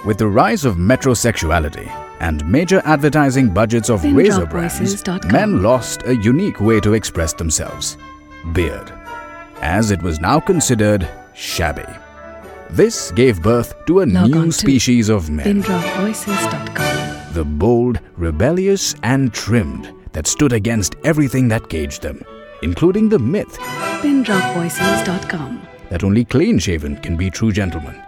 With the rise of metrosexuality and major advertising budgets of razor brands, men lost a unique way to express themselves: beard, as it was now considered shabby. This gave birth to a new species of men, the bold, rebellious and trimmed, that stood against everything that caged them, including the myth PinDropVoices.com. that only clean-shaven can be true gentlemen.